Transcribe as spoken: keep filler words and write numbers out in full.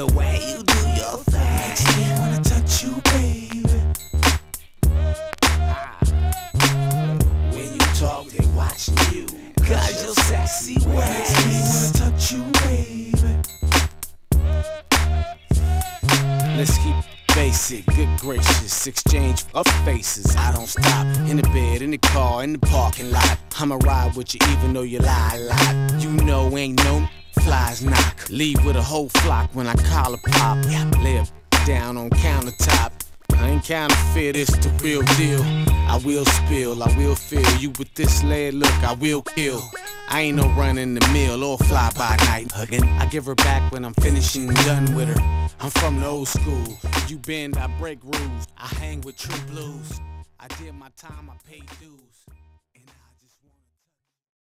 the way you do your thing. Makes me wanna touch you, baby. When you talk, they watching you, cause your sexy ways. Makes me wanna touch you, baby. Let's keep basic, good gracious, exchange of faces. I don't stop, in the bed, in the car, in the parking lot. I'ma ride with you even though you lie a lot. You know ain't no flies knock. Leave with a whole flock when I collar pop. Lay it down on countertop. I ain't counterfeit, it's the real deal. I will spill, I will fill you with this lead look, I will kill. I ain't no running the mill or fly by night hugging. I give her back when I'm finishing done with her. I'm from the old school. You bend, I break rules. I hang with true blues. I did my time, I paid dues.